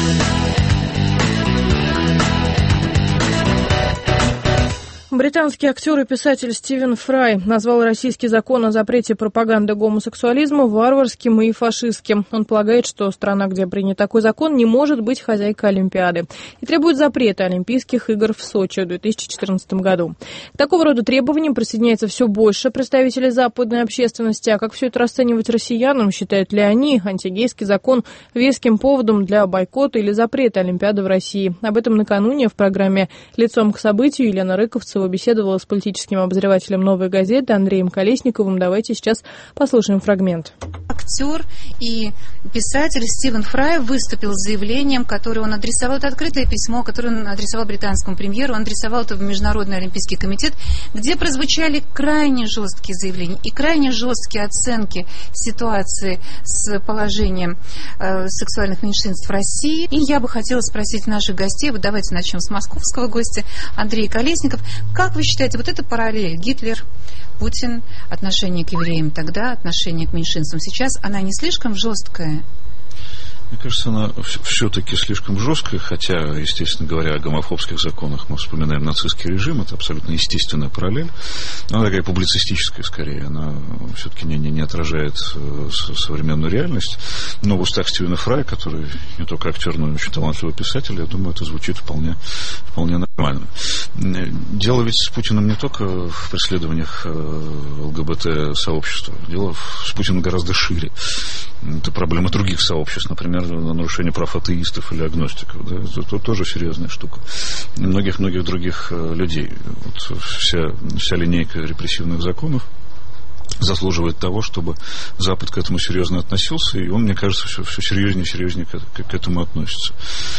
Британский актер и писатель Стивен Фрай назвал российский закон о запрете пропаганды гомосексуализма варварским и фашистским. Он полагает, что страна, где принят такой закон, не может быть хозяйкой Олимпиады и требует запрета Олимпийских игр в Сочи в 2014 году. К такого рода требованиям присоединяется все больше представителей западной общественности. А как все это расценивать россиянам? Считают ли они антигейский закон веским поводом для бойкота или запрета Олимпиады в России? Об этом накануне в программе «Лицом к событию» Елена Рыковцева беседовала с политическим обозревателем «Новой газеты» Андреем Колесниковым. Давайте сейчас послушаем фрагмент. Актер и писатель Стивен Фрай выступил с заявлением, которое он адресовал. Это открытое письмо, которое он адресовал британскому премьеру. Он адресовал это в Международный олимпийский комитет, где прозвучали крайне жесткие заявления и крайне жесткие оценки ситуации с положением сексуальных меньшинств в России. И я бы хотела спросить наших гостей, вот давайте начнем с московского гостя, Андрей Колесников. Как вы считаете, вот эта параллель Гитлер, Путин, отношение к евреям тогда, отношение к меньшинствам сейчас, она не слишком жесткая? Мне кажется, она все-таки слишком жесткая, хотя, естественно говоря, о гомофобских законах мы вспоминаем нацистский режим, это абсолютно естественная параллель, но она такая публицистическая скорее, она все-таки не отражает современную реальность, но в устах Стивена Фрая, который не только актер, но и очень талантливый писатель, я думаю, это звучит вполне нормально. Дело ведь с Путиным не только в преследованиях ЛГБТ-сообщества, дело с Путиным гораздо шире. Это проблема других сообществ, например, нарушение прав атеистов или агностиков. Да? Это тоже серьезная штука. И многих-многих других людей. Вот вся линейка репрессивных законов заслуживает того, чтобы Запад к этому серьезно относился, и он, мне кажется, все серьезнее и серьезнее к этому относится.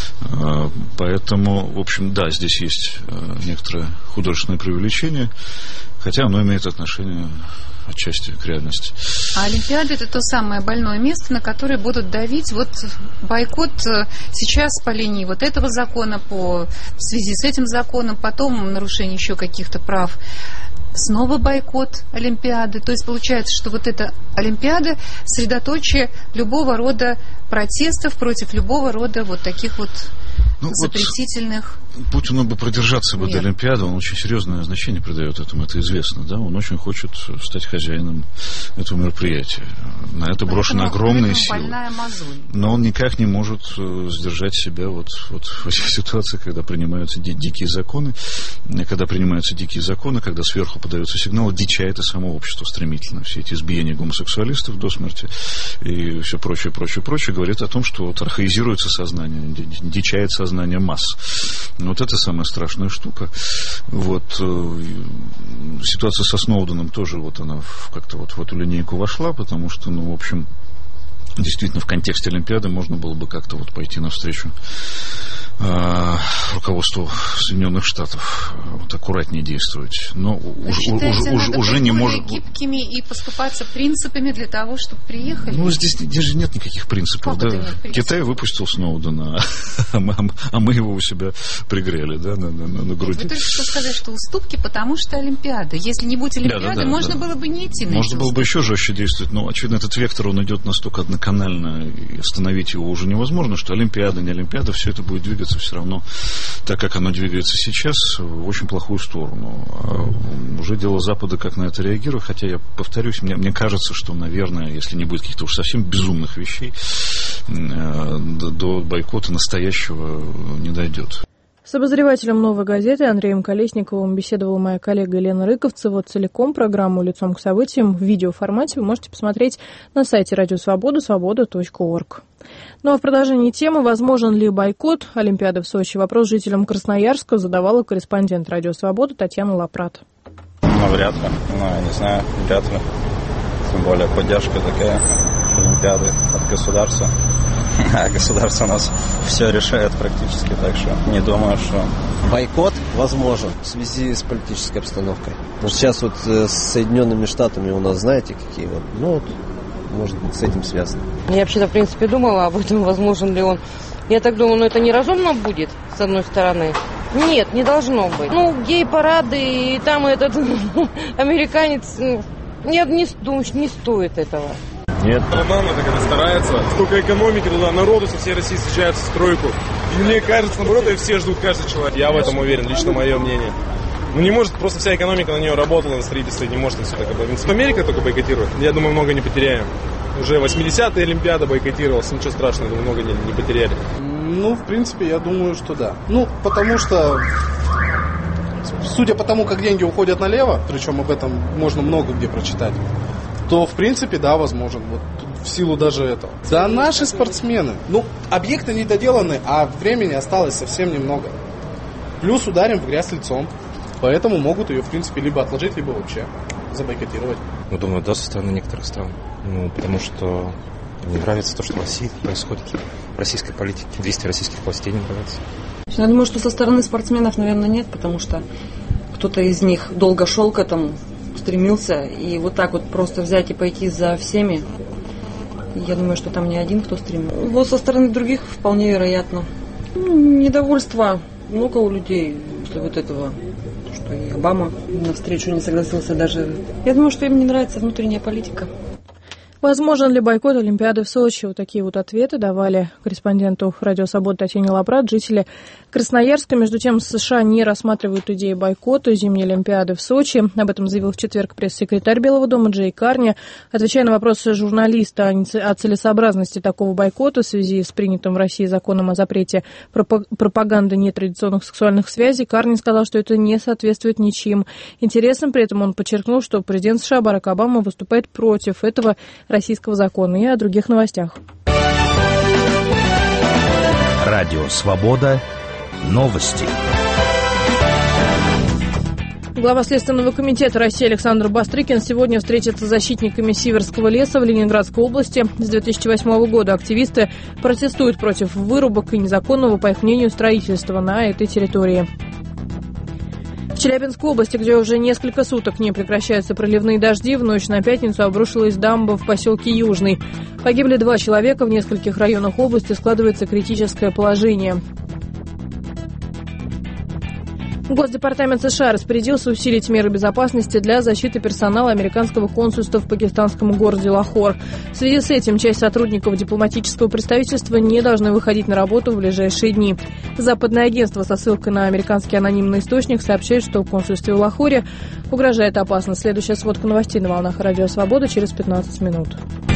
Поэтому, в общем, да, здесь есть некоторое художественное преувеличение, хотя оно имеет отношение отчасти к реальности. А Олимпиада — это то самое больное место, на которое будут давить. Вот бойкот сейчас по линии вот этого закона, в связи с этим законом, потом нарушение еще каких-то прав. Снова бойкот Олимпиады. То есть получается, что вот эта Олимпиада — средоточие любого рода протестов против любого рода вот таких вот запретительных... Путину бы продержаться бы до Олимпиады, он очень серьезное значение придает этому, это известно, да, он очень хочет стать хозяином этого мероприятия. На это брошены огромные силы. Но он никак не может сдержать себя вот в этих ситуациях, когда принимаются дикие законы, когда сверху подаются сигналы, дичает и само общество стремительно. Все эти избиения гомосексуалистов до смерти и все прочее, говорит о том, что вот архаизируется сознание, дичает сознание масс. Вот это самая страшная штука. Вот ситуация со Сноуденом тоже вот она как-то вот в эту линейку вошла, потому что, в общем, действительно в контексте Олимпиады можно было бы как-то вот пойти навстречу руководству Соединенных Штатов, вот аккуратнее действовать. Но уже не может быть гибкими и поступаться принципами для того, чтобы приехали. Здесь же нет никаких принципов. Да? Китай выпустил Сноудена, а мы его у себя пригрели, да, на груди. Вы только что сказали, что уступки, потому что Олимпиада. Если не будет Олимпиады, можно было бы не идти на Можно было бы еще жестче действовать, но, очевидно, этот вектор, он идет настолько одноканально, и остановить его уже невозможно, что Олимпиада, не Олимпиада, все это будет двигаться все равно, так как оно двигается сейчас, в очень плохую сторону. Уже дело Запада, как на это реагировать, хотя я повторюсь, мне кажется, что, наверное, если не будет каких-то уж совсем безумных вещей, до бойкота настоящего не дойдет. С обозревателем «Новой газеты» Андреем Колесниковым беседовала моя коллега Елена Рыковцева. Целиком программу «Лицом к событиям» в видеоформате вы можете посмотреть на сайте Радио Свобода, свобода.орг. Ну а в продолжении темы «Возможен ли бойкот Олимпиады в Сочи?» вопрос жителям Красноярска задавала корреспондент Радио Свобода Татьяна Лапрат. Вряд ли. Я не знаю, вряд ли. Тем более поддержка такая Олимпиады от государства. А государство у нас все решает практически, так что не думаю, что... Бойкот возможен в связи с политической обстановкой. Вот сейчас вот с Соединенными Штатами у нас, знаете, какие вот, может быть, с этим связано. Я вообще-то, в принципе, думала об этом, возможен ли он. Я так думаю, это неразумно будет, с одной стороны. Нет, не должно быть. Гей-парады и там этот американец... Нет, не стоит этого. Нет. Обама так это старается. Сколько экономики туда, народу со всей России съезжается в стройку. И мне кажется, наоборот, и все ждут каждый человек. Я в этом уверен, лично мое мнение. Не может, просто вся экономика на нее работала, на строительство, и не может все так обойти. Америка только бойкотирует. Я думаю, много не потеряем. Уже 80-я Олимпиада бойкотировалась, ничего страшного, думаю, много не потеряли. В принципе, я думаю, что да. Потому что, судя по тому, как деньги уходят налево, причем об этом можно много где прочитать, то, в принципе, да, возможен. В силу даже этого. Да, наши спортсмены. Объекты не доделаны, а времени осталось совсем немного. Плюс ударим в грязь лицом. Поэтому могут ее, в принципе, либо отложить, либо вообще забойкотировать. Думаю, да, со стороны некоторых стран. Потому что мне нравится то, что в России происходит, в российской политике. Действия российских властей не нравятся. Я думаю, что со стороны спортсменов, наверное, нет, потому что кто-то из них долго шел к этому, стремился, и вот так вот просто взять и пойти за всеми, я думаю, что там не один, кто стремился. Со стороны других вполне вероятно. Недовольство много у людей после этого, что и Обама навстречу не согласился даже. Я думаю, что им не нравится внутренняя политика. Возможен ли бойкот Олимпиады в Сочи? Вот такие вот ответы давали корреспонденту «Радио Свобода» Татьяне Лапрат жители Красноярска. Между тем, США не рассматривают идею бойкота зимней Олимпиады в Сочи. Об этом заявил в четверг пресс-секретарь Белого дома Джей Карни. Отвечая на вопросы журналиста о целесообразности такого бойкота в связи с принятым в России законом о запрете пропаганды нетрадиционных сексуальных связей, Карни сказал, что это не соответствует ничьим интересам. При этом он подчеркнул, что президент США Барак Обама выступает против этого российского закона. И о других новостях. Радио «Свобода». Новости. Глава Следственного комитета России Александр Бастрыкин сегодня встретится с защитниками Сиверского леса в Ленинградской области. С 2008 года активисты протестуют против вырубок и незаконного, по их мнению, строительства на этой территории. В Челябинской области, где уже несколько суток не прекращаются проливные дожди, в ночь на пятницу обрушилась дамба в поселке Южный. Погибли 2 человека, в нескольких районах области складывается критическое положение. Госдепартамент США распорядился усилить меры безопасности для защиты персонала американского консульства в пакистанском городе Лахор. В связи с этим часть сотрудников дипломатического представительства не должны выходить на работу в ближайшие дни. Западное агентство со ссылкой на американский анонимный источник сообщает, что в консульстве в Лахоре угрожает опасность. Следующая сводка новостей на волнах Радио Свобода через 15 минут.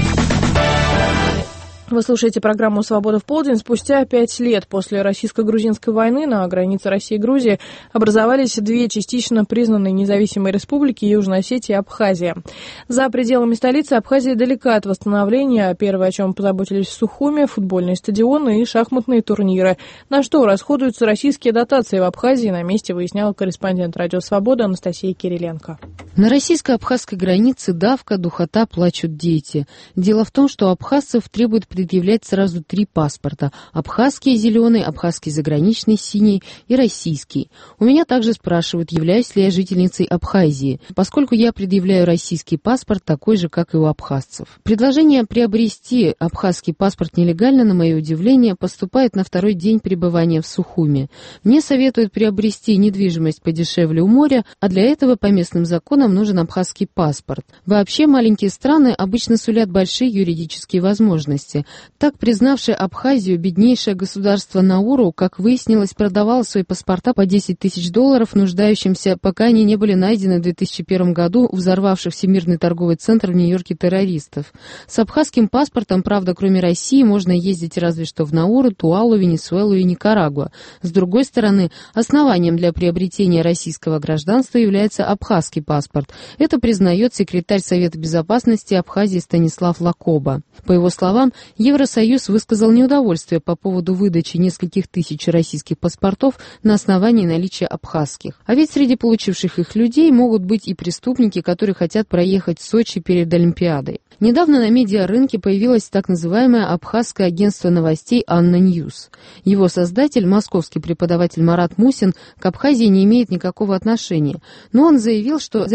Вы слушаете программу «Свобода в полдень». Спустя 5 лет после российско-грузинской войны на границе России и Грузии образовались 2 частично признанные независимые республики Южная Осетия и Абхазия. За пределами столицы Абхазия далека от восстановления. Первое, о чем позаботились в Сухуми, футбольные стадионы и шахматные турниры. На что расходуются российские дотации в Абхазии, на месте выясняла корреспондент «Радио Свобода» Анастасия Кириленко. На российско-абхазской границе давка, духота, плачут дети. Дело в том, что абхазцев требуют предъявлять сразу 3 паспорта. Абхазский зеленый, абхазский заграничный синий и российский. У меня также спрашивают, являюсь ли я жительницей Абхазии, поскольку я предъявляю российский паспорт, такой же, как и у абхазцев. Предложение приобрести абхазский паспорт нелегально, на мое удивление, поступает на 2-й день пребывания в Сухуми. Мне советуют приобрести недвижимость подешевле у моря, а для этого по местным законам нужен абхазский паспорт. Вообще, маленькие страны обычно сулят большие юридические возможности. Так, признавшее Абхазию беднейшее государство Науру, как выяснилось, продавало свои паспорта по $10 тысяч нуждающимся, пока они не были найдены в 2001 году у взорвавших Всемирный торговый центр в Нью-Йорке террористов. С абхазским паспортом, правда, кроме России, можно ездить разве что в Науру, Туалу, Венесуэлу и Никарагуа. С другой стороны, основанием для приобретения российского гражданства является абхазский паспорт. Это признает секретарь Совета безопасности Абхазии Станислав Лакоба. По его словам, Евросоюз высказал неудовольствие по поводу выдачи нескольких тысяч российских паспортов на основании наличия абхазских. А ведь среди получивших их людей могут быть и преступники, которые хотят проехать в Сочи перед Олимпиадой. Недавно на медиарынке появилось так называемое абхазское агентство новостей «Анна Ньюс». Его создатель, московский преподаватель Марат Мусин, к Абхазии не имеет никакого отношения. Но он заявил, что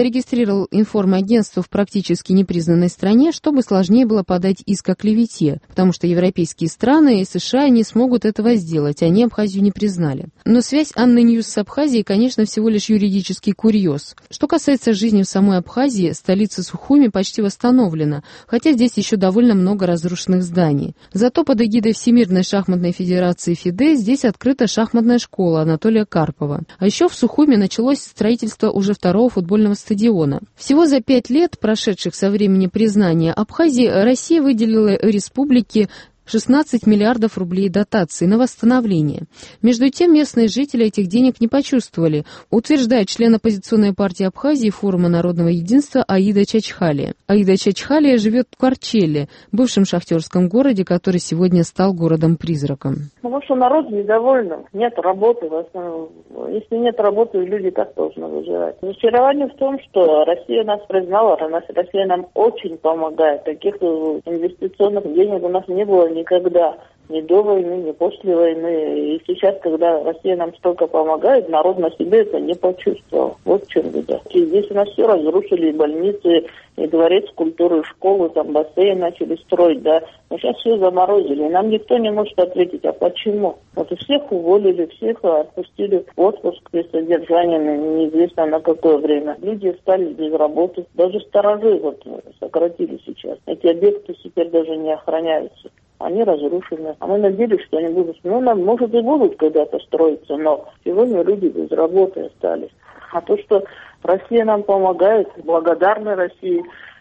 зарегистрировал информагентство в практически непризнанной стране, чтобы сложнее было подать иск о клевете, потому что европейские страны и США не смогут этого сделать, они Абхазию не признали. Но связь Анны Ньюс с Абхазией, конечно, всего лишь юридический курьез. Что касается жизни в самой Абхазии, столица Сухуми почти восстановлена, хотя здесь еще довольно много разрушенных зданий. Зато под эгидой Всемирной шахматной федерации ФИДЕ здесь открыта шахматная школа Анатолия Карпова. А еще в Сухуми началось строительство уже второго футбольного стадиона. Всего за 5 лет, прошедших со времени признания Абхазии, Россия выделила республике 16 миллиардов рублей дотаций на восстановление. Между тем, местные жители этих денег не почувствовали, утверждает член оппозиционной партии Абхазии Форума народного единства Аида Чачхалия. Аида Чачхалия живет в Корчелле, бывшем шахтерском городе, который сегодня стал городом-призраком. Потому что народ недоволен, нет работы в основном. Если нет работы, люди как должны выживать? Разочарование в том, что Россия нас признала, Россия нам очень помогает. Таких инвестиционных денег у нас не было никогда. Ни до войны, ни после войны. И сейчас, когда Россия нам столько помогает, народ на себе это не почувствовал. Вот в чем беда. И здесь у нас все разрушили, и больницы, и дворец культуры, и школы, там бассейн начали строить, да. Но сейчас все заморозили. И нам никто не может ответить, а почему? Вот и всех уволили, всех отпустили в отпуск без содержания, неизвестно на какое время. Люди остались без работы. Даже сторожи вот сократили сейчас. Эти объекты теперь даже не охраняются. Они разрушены. А мы надеялись, что они будут, может и будут когда-то строиться, но сегодня люди без работы остались. А то, что Россия нам помогает, благодарны России,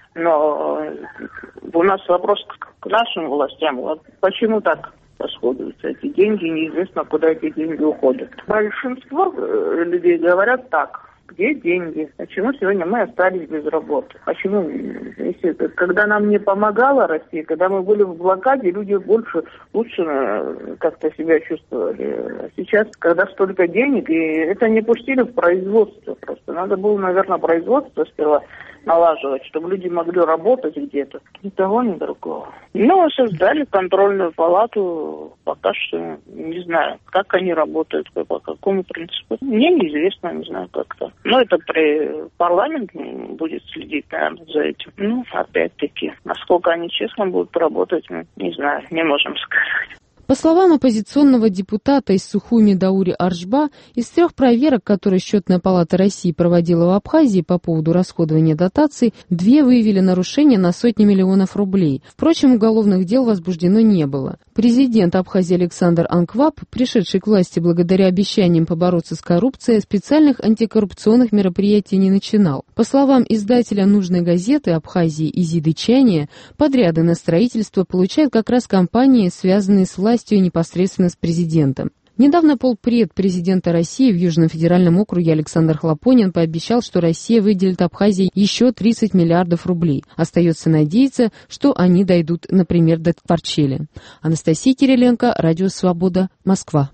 но у нас вопрос к нашим властям. Вот почему так расходуются эти деньги, неизвестно, куда эти деньги уходят. Большинство людей говорят так. Где деньги? Почему сегодня мы остались без работы? Почему? Если, когда нам не помогала Россия, когда мы были в блокаде, люди лучше как-то себя чувствовали. А сейчас, когда столько денег, и это не пустили в производство просто. Надо было, наверное, производство сперва налаживать, чтобы люди могли работать где-то. Ни того, ни другого. Ну, создали контрольную палату. Пока что не знаю, как они работают, по какому принципу. Мне неизвестно, не знаю как-то. Но это парламент будет следить, наверное, за этим. Ну, опять-таки, насколько они честно будут работать, мы не знаю, не можем сказать. По словам оппозиционного депутата из Сухуми Даури Аршба, из 3 проверок, которые Счетная палата России проводила в Абхазии по поводу расходования дотаций, 2 выявили нарушения на сотни миллионов рублей. Впрочем, уголовных дел возбуждено не было. Президент Абхазии Александр Анквап, пришедший к власти благодаря обещаниям побороться с коррупцией, специальных антикоррупционных мероприятий не начинал. По словам издателя нужной газеты Абхазии Изиды Чания, подряды на строительство получают как раз компании, связанные с властью и непосредственно с президентом. Недавно полпред президента России в Южном федеральном округе Александр Хлопонин пообещал, что Россия выделит Абхазии еще 30 миллиардов рублей. Остается надеяться, что они дойдут, например, до Корчелли. Анастасия Кириленко, Радио Свобода, Москва.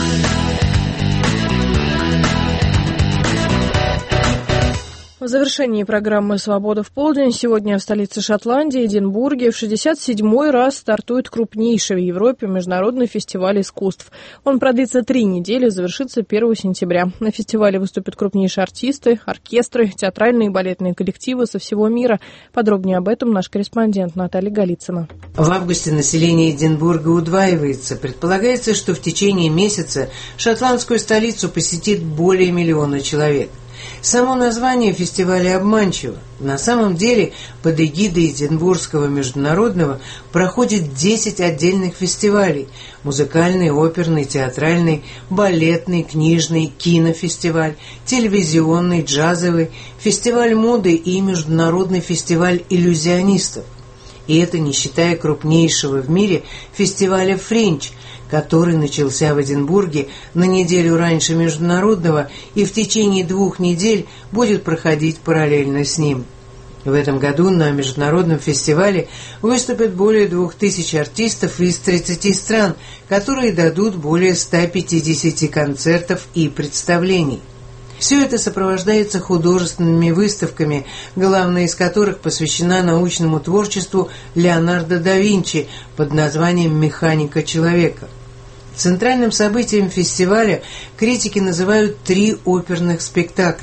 В завершении программы «Свобода в полдень» сегодня в столице Шотландии, Эдинбурге, в 67-й раз стартует крупнейший в Европе международный фестиваль искусств. Он продлится 3 недели, завершится 1 сентября. На фестивале выступят крупнейшие артисты, оркестры, театральные и балетные коллективы со всего мира. Подробнее об этом наш корреспондент Наталья Голицына. В августе население Эдинбурга удваивается. Предполагается, что в течение месяца шотландскую столицу посетит более 1 миллиона человек. Само название фестиваля обманчиво. На самом деле под эгидой Эдинбургского международного проходит 10 отдельных фестивалей: музыкальный, оперный, театральный, балетный, книжный, кинофестиваль, телевизионный, джазовый, фестиваль моды и международный фестиваль иллюзионистов. И это не считая крупнейшего в мире фестиваля «Френч», который начался в Эдинбурге на неделю раньше международного и в течение 2 недель будет проходить параллельно с ним. В этом году на международном фестивале выступят более 2000 артистов из 30 стран, которые дадут более 150 концертов и представлений. Все это сопровождается художественными выставками, главная из которых посвящена научному творчеству Леонардо да Винчи под названием «Механика человека». Центральным событием фестиваля критики называют 3 оперных спектакля.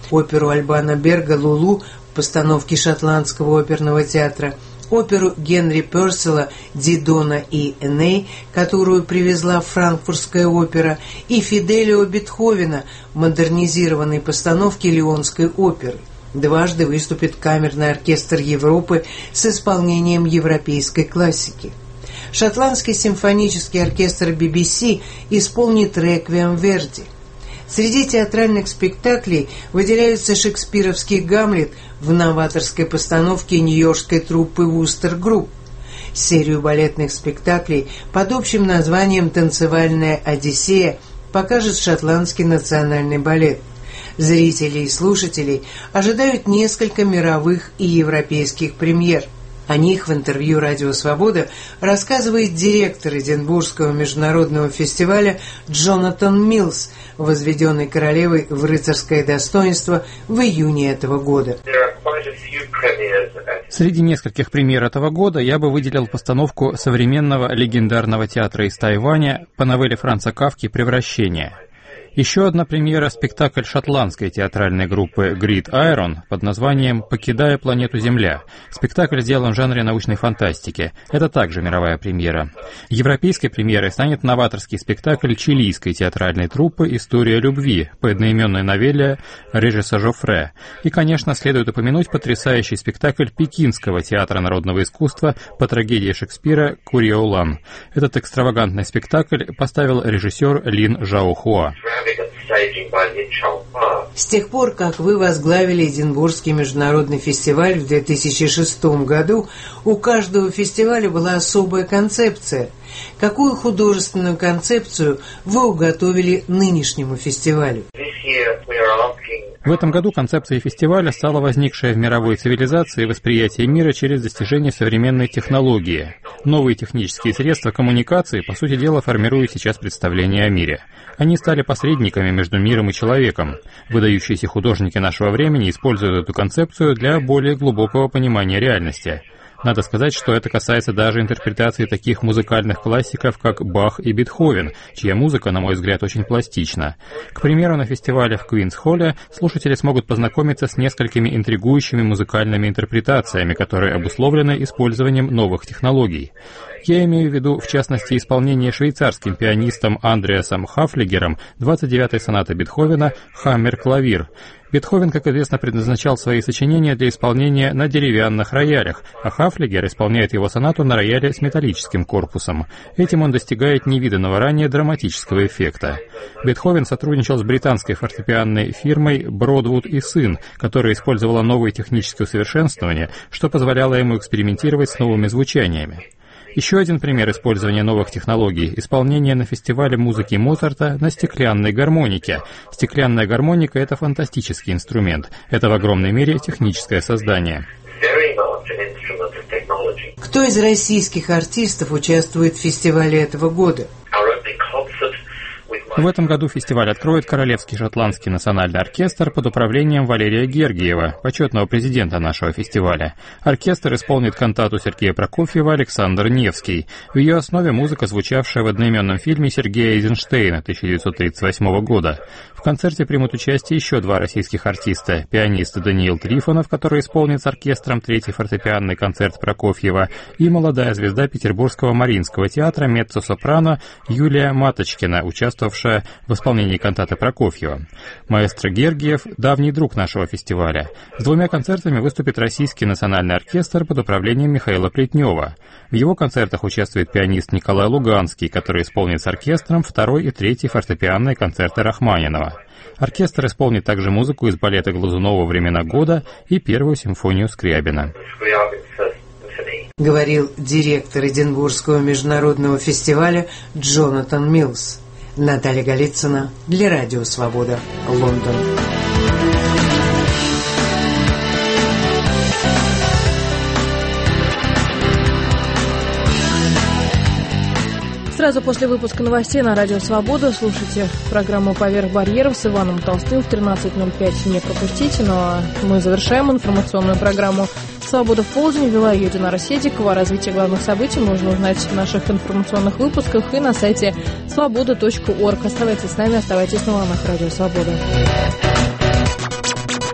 оперу Альбана Берга «Лулу» в постановке Шотландского оперного театра, оперу Генри Пёрселла «Дидона и Эней», которую привезла Франкфуртская опера, и Фиделио Бетховена в модернизированной постановке Лионской оперы. Дважды выступит камерный оркестр Европы с исполнением европейской классики. Шотландский симфонический оркестр BBC исполнит «Реквием Верди». Среди театральных спектаклей выделяются шекспировский «Гамлет» в новаторской постановке нью-йоркской труппы «Вустер Групп». Серию балетных спектаклей под общим названием «Танцевальная Одиссея» покажет Шотландский национальный балет. Зрителей и слушателей ожидают несколько мировых и европейских премьер. О них в интервью «Радио Свобода» рассказывает директор Эдинбургского международного фестиваля Джонатан Миллс, возведенный королевой в рыцарское достоинство в июне этого года. Среди нескольких премьер этого года я бы выделил постановку современного легендарного театра из Тайваня по новелле Франца Кафки «Превращение». Еще одна премьера – спектакль шотландской театральной группы Great Iron под названием «Покидая планету Земля». Спектакль сделан в жанре научной фантастики. Это также мировая премьера. Европейской премьерой станет новаторский спектакль чилийской театральной труппы «История любви» по одноименной новелле Режиса Жофре. И, конечно, следует упомянуть потрясающий спектакль Пекинского театра народного искусства по трагедии Шекспира «Куриолан». Этот экстравагантный спектакль поставил режиссер Лин Жаохуа. С тех пор, как вы возглавили Эдинбургский международный фестиваль в 2006 году, у каждого фестиваля была особая концепция. Какую художественную концепцию вы уготовили нынешнему фестивалю? В этом году концепцией фестиваля стала возникшая в мировой цивилизации восприятие мира через достижение современной технологии. Новые технические средства коммуникации, по сути дела, формируют сейчас представление о мире. Они стали посредниками между миром и человеком. Выдающиеся художники нашего времени используют эту концепцию для более глубокого понимания реальности. Надо сказать, что это касается даже интерпретации таких музыкальных классиков, как Бах и Бетховен, чья музыка, на мой взгляд, очень пластична. К примеру, на фестивале в Квинс-Холле слушатели смогут познакомиться с несколькими интригующими музыкальными интерпретациями, которые обусловлены использованием новых технологий. Я имею в виду, в частности, исполнение швейцарским пианистом Андреасом Хафлигером 29-й сонаты Бетховена «Хаммер-клавир». Бетховен, как известно, предназначал свои сочинения для исполнения на деревянных роялях, а Хафлигер исполняет его сонату на рояле с металлическим корпусом. Этим он достигает невиданного ранее драматического эффекта. Бетховен сотрудничал с британской фортепианной фирмой «Бродвуд и сын», которая использовала новые технические усовершенствования, что позволяло ему экспериментировать с новыми звучаниями. Еще один пример использования новых технологий – исполнение на фестивале музыки Моцарта на стеклянной гармонике. Стеклянная гармоника – это фантастический инструмент. Это в огромной мере техническое создание. Кто из российских артистов участвует в фестивале этого года? В этом году фестиваль откроет Королевский шотландский национальный оркестр под управлением Валерия Гергиева, почетного президента нашего фестиваля. Оркестр исполнит кантату Сергея Прокофьева «Александр Невский». В ее основе музыка, звучавшая в одноименном фильме Сергея Эйзенштейна 1938 года. В концерте примут участие еще два российских артиста. Пианист Даниил Трифонов, который исполнит с оркестром третий фортепианный концерт Прокофьева, и молодая звезда Петербургского Мариинского театра меццо-сопрано Юлия Маточкина, участвовавшая в исполнении кантаты Прокофьева. Маэстро Гергиев – давний друг нашего фестиваля. С двумя концертами выступит Российский национальный оркестр под управлением Михаила Плетнева. В его концертах участвует пианист Николай Луганский, который исполнит с оркестром второй и третий фортепианные концерты Рахманинова. Оркестр исполнит также музыку из балета Глазунова «Времена года» и первую симфонию Скрябина. Говорил директор Эдинбургского международного фестиваля Джонатан Миллс. Наталья Голицына для Радио Свобода, Лондон. Сразу после выпуска новостей на Радио Свобода слушайте программу «Поверх барьеров» с Иваном Толстым в 13:05. Не пропустите, но мы завершаем информационную программу «Свобода в полдень». Вела ее Динара Седикова. О развитии главных событий можно узнать в наших информационных выпусках и на сайте svoboda.org. Оставайтесь с нами, оставайтесь на волнах Радио Свобода.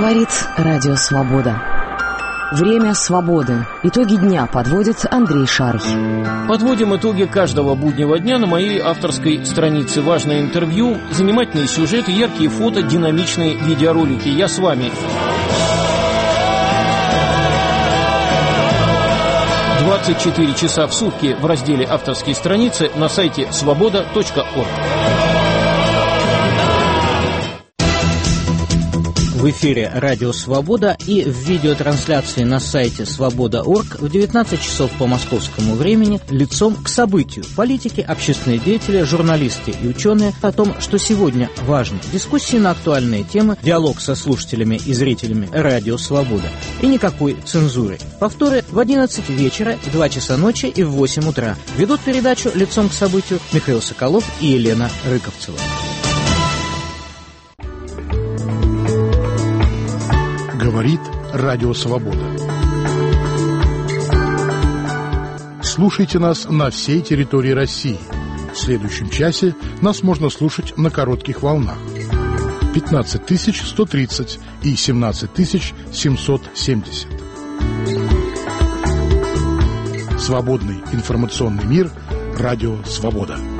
Говорит Радио Свобода. Время свободы. Итоги дня подводит Андрей Шарый. Подводим итоги каждого буднего дня на моей авторской странице. Важное интервью, занимательные сюжеты, яркие фото, динамичные видеоролики. Я с вами. 24 часа в сутки в разделе «Авторские страницы» на сайте svoboda.org. В эфире «Радио Свобода» и в видеотрансляции на сайте svoboda.org в 19 часов по московскому времени лицом к событию. Политики, общественные деятели, журналисты и ученые о том, что сегодня важно. Дискуссии на актуальные темы, диалог со слушателями и зрителями «Радио Свобода». И никакой цензуры. Повторы в 11 вечера, в 2 часа ночи и в 8 утра. Ведут передачу лицом к событию Михаил Соколов и Елена Рыковцева. Говорит Радио Свобода. Слушайте нас на всей территории России. В следующем часе нас можно слушать на коротких волнах. 15 130 и 17 770. Свободный информационный мир. Радио Свобода.